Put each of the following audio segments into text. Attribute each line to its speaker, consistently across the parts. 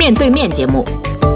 Speaker 1: 面对面节目。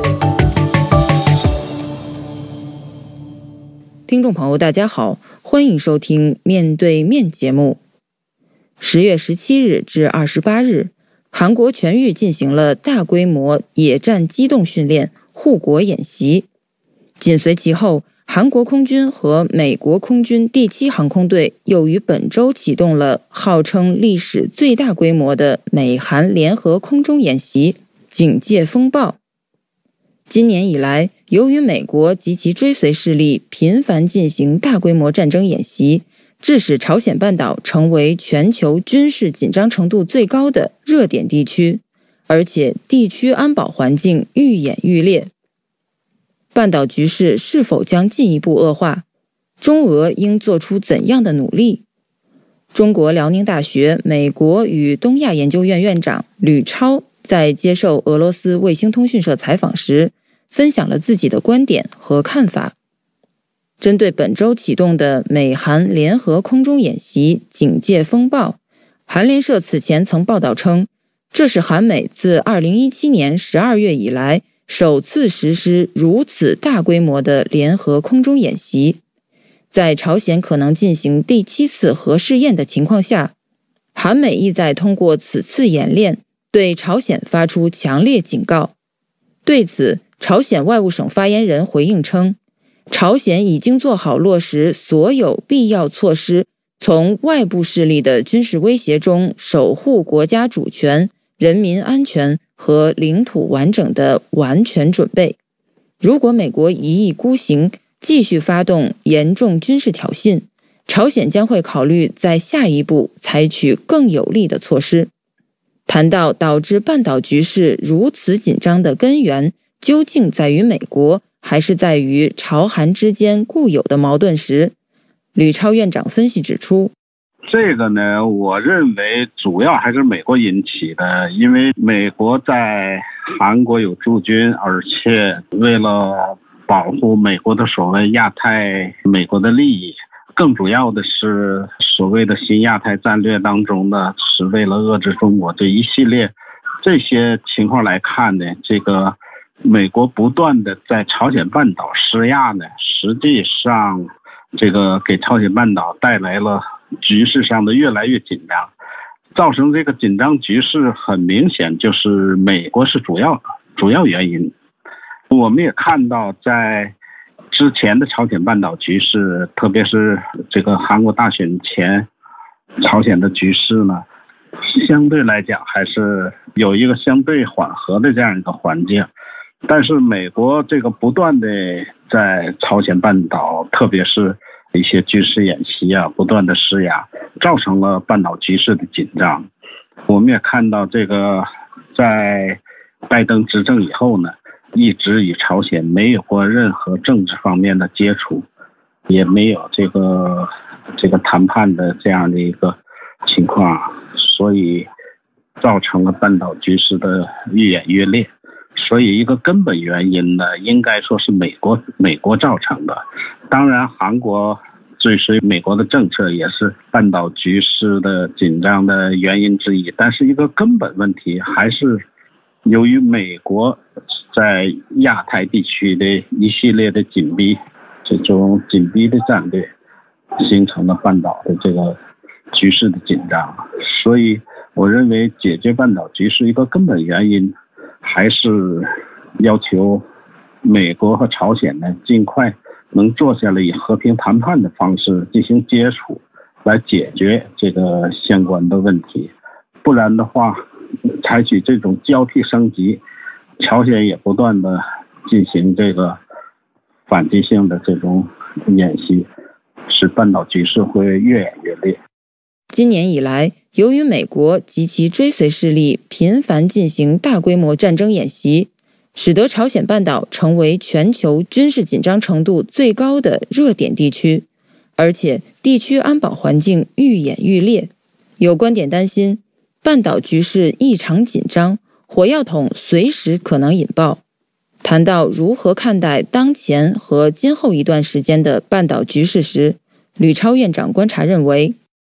Speaker 2: 听众朋友大家好，欢迎收听面对面节目。10月17日至28日，韩国全域进行了大规模野战机动训练护国演习。紧随其后，韩国空军和美国空军第7航空队又于本周启动了号称历史最大规模的美韩联合空中演习警戒风暴。今年以来，由于美国及其追随势力频繁进行大规模战争演习，致使朝鲜半岛成为全球军事紧张程度最高的热点地区，而且地区安保环境愈演愈烈。半岛局势是否将进一步恶化？中俄应做出怎样的努力？中国辽宁大学美国与东亚研究院院长吕超在接受俄罗斯卫星通讯社采访时，分享了自己的观点和看法。针对本周启动的美韩联合空中演习警戒风暴，韩联社此前曾报道称，这是韩美自2017年12月以来首次实施如此大规模的联合空中演习。在朝鲜可能进行第7次核试验的情况下，韩美意在通过此次演练对朝鲜发出强烈警告。对此，朝鲜外务省发言人回应称，朝鲜已经做好落实所有必要措施，从外部势力的军事威胁中守护国家主权、人民安全和领土完整的完全准备。如果美国一意孤行，继续发动严重军事挑衅，朝鲜将会考虑在下一步采取更有力的措施。谈到导致半岛局势如此紧张的根源究竟在于美国，还是在于朝韩之间固有的矛盾时，吕超院长分析指出，
Speaker 3: 这个呢，我认为主要还是美国引起的，因为美国在韩国有驻军，而且为了保护美国的所谓亚太美国的利益，更主要的是所谓的新亚太战略当中呢，是为了遏制中国这一系列这些情况来看呢，这个美国不断的在朝鲜半岛施压呢，实际上这个给朝鲜半岛带来了局势上的越来越紧张，造成这个紧张局势很明显就是美国是主要原因。我们也看到在之前的朝鲜半岛局势，特别是这个韩国大选前，朝鲜的局势呢，相对来讲还是有一个相对缓和的这样一个环境。但是美国这个不断的在朝鲜半岛，特别是一些军事演习啊，不断的施压，造成了半岛局势的紧张。我们也看到这个在拜登执政以后呢，一直与朝鲜没有过任何政治方面的接触，也没有这个谈判的这样的一个情况，所以造成了半岛局势的愈演愈烈。所以一个根本原因呢，应该说是美国造成的。当然韩国追随美国的政策也是半岛局势的紧张的原因之一，但是一个根本问题还是由于美国在亚太地区的一系列的这种紧逼的战略，形成了半岛的这个局势的紧张。所以我认为解决半岛局势一个根本原因，还是要求美国和朝鲜呢尽快能坐下来以和平谈判的方式进行接触，来解决这个相关的问题。不然的话，采取这种交替升级，朝鲜也不断的进行这个反击性的这种演习，使半岛局势会越演越烈。
Speaker 2: 今年以来，由于美国及其追随势力频繁进行大规模战争演习，使得朝鲜半岛成为全球军事紧张程度最高的热点地区，而且地区安保环境愈演愈烈。有观点担心，半岛局势异常紧张，火药桶随时可能引爆。谈到如何看待当前和今后一段时间的半岛局势时，吕超院长观察认为，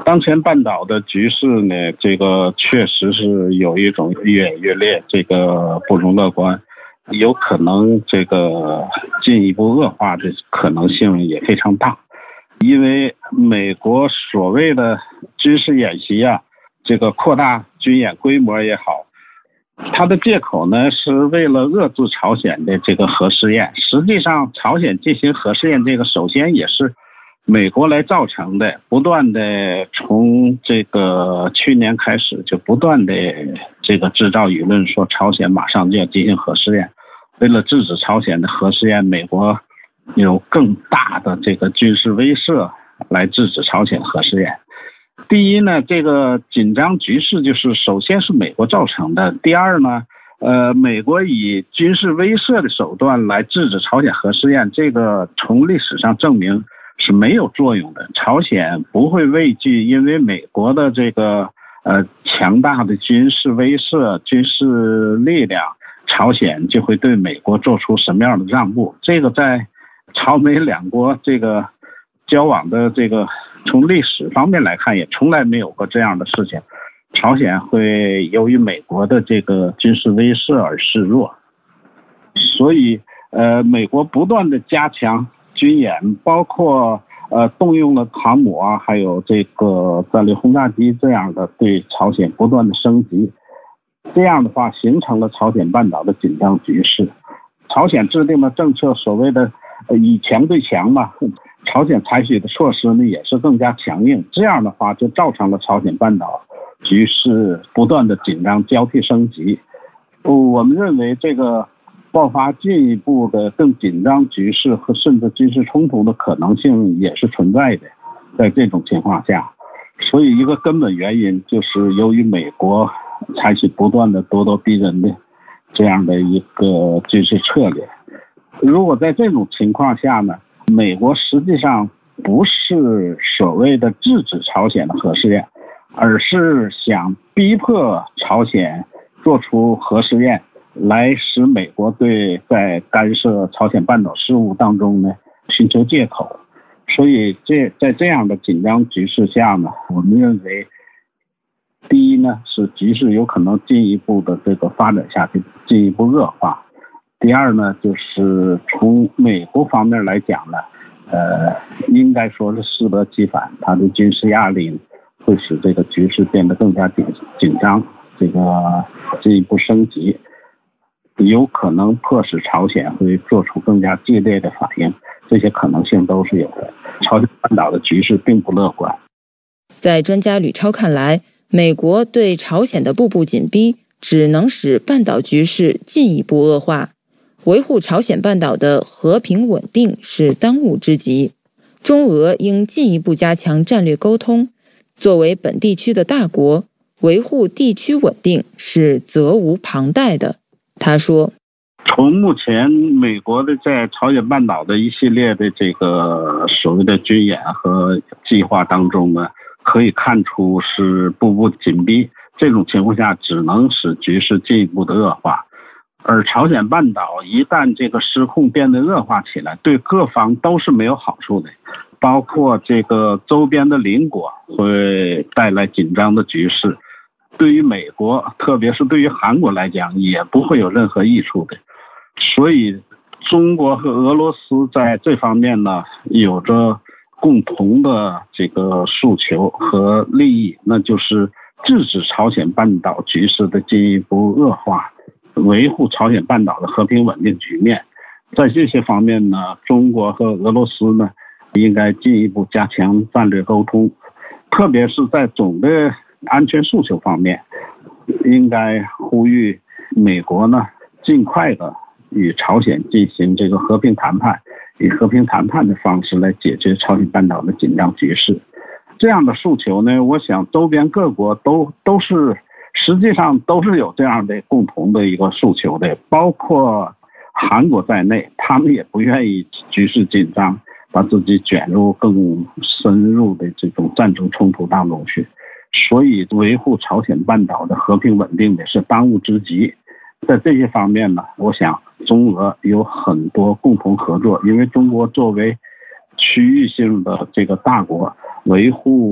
Speaker 3: 当前半岛的局势呢，这个确实是有一种越演越烈，这个不容乐观，有可能这个进一步恶化的可能性也非常大。因为美国所谓的军事演习啊，这个扩大军演规模也好，它的借口呢是为了遏制朝鲜的这个核试验。实际上朝鲜进行核试验，这个首先也是美国来造成的，不断的从这个去年开始就不断的这个制造舆论说朝鲜马上就要进行核试验。为了制止朝鲜的核试验，美国有更大的这个军事威慑来制止朝鲜核试验。第一呢，这个紧张局势就是首先是美国造成的。第二呢，美国以军事威慑的手段来制止朝鲜核试验，这个从历史上证明是没有作用的。朝鲜不会畏惧，因为美国的这个强大的军事威慑、军事力量，朝鲜就会对美国做出什么样的让步。这个在朝美两国这个交往的这个从历史方面来看，也从来没有过这样的事情。朝鲜会由于美国的这个军事威慑而示弱，所以美国不断的加强军演，包括动用了航母啊，还有这个战略轰炸机这样的对朝鲜不断的升级。这样的话形成了朝鲜半岛的紧张局势。朝鲜制定的政策所谓的以强对强嘛，朝鲜采取的措施呢也是更加强硬。这样的话就造成了朝鲜半岛局势不断的紧张交替升级。我们认为这个爆发进一步的更紧张局势和甚至军事冲突的可能性也是存在的。在这种情况下，所以一个根本原因就是由于美国采取不断的咄咄逼人的这样的一个军事策略。如果在这种情况下呢，美国实际上不是所谓的制止朝鲜的核试验，而是想逼迫朝鲜做出核试验，来使美国对在干涉朝鲜半岛事务当中呢寻求借口。所以在这样的紧张局势下呢，我们认为第一呢是局势有可能进一步的这个发展下去，进一步恶化。第二呢，就是从美国方面来讲呢，应该说是适得其反，它的军事压力会使这个局势变得更加紧张，这个进一步升级，有可能迫使朝鲜会做出更加激烈的反应，这些可能性都是有的。朝鲜半岛的局势并不乐观。
Speaker 2: 在专家吕超看来，美国对朝鲜的步步紧逼，只能使半岛局势进一步恶化。维护朝鲜半岛的和平稳定是当务之急，中俄应进一步加强战略沟通。作为本地区的大国，维护地区稳定是责无旁贷的。他说，
Speaker 3: 从目前美国的在朝鲜半岛的一系列的这个所谓的军演和计划当中呢，可以看出是步步紧逼。这种情况下只能使局势进一步的恶化。而朝鲜半岛一旦这个失控变得恶化起来，对各方都是没有好处的，包括这个周边的邻国会带来紧张的局势，对于美国特别是对于韩国来讲也不会有任何益处的。所以中国和俄罗斯在这方面呢有着共同的这个诉求和利益，那就是制止朝鲜半岛局势的进一步恶化，维护朝鲜半岛的和平稳定局面。在这些方面呢，中国和俄罗斯呢应该进一步加强战略沟通，特别是在总的安全诉求方面，应该呼吁美国呢尽快的与朝鲜进行这个和平谈判，以和平谈判的方式来解决朝鲜半岛的紧张局势。这样的诉求呢，我想周边各国都是实际上都是有这样的共同的一个诉求的，包括韩国在内，他们也不愿意局势紧张，把自己卷入更深入的这种战争冲突当中去。所以维护朝鲜半岛的和平稳定的是当务之急。在这些方面呢，我想中俄有很多共同合作，因为中国作为区域性的这个大国，维护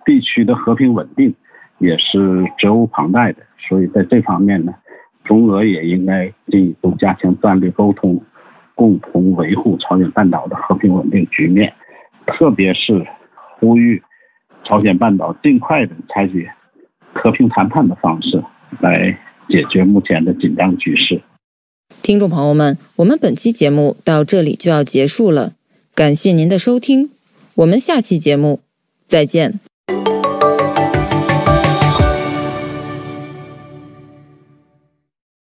Speaker 3: 地区的和平稳定也是责无旁贷的。所以在这方面呢，中俄也应该进一步加强战略沟通，共同维护朝鲜半岛的和平稳定局面，特别是呼吁朝鲜半岛尽快的采取和平谈判的方式来解决目前的紧张局势。
Speaker 2: 听众朋友们，我们本期节目到这里就要结束了，感谢您的收听，我们下期节目再见。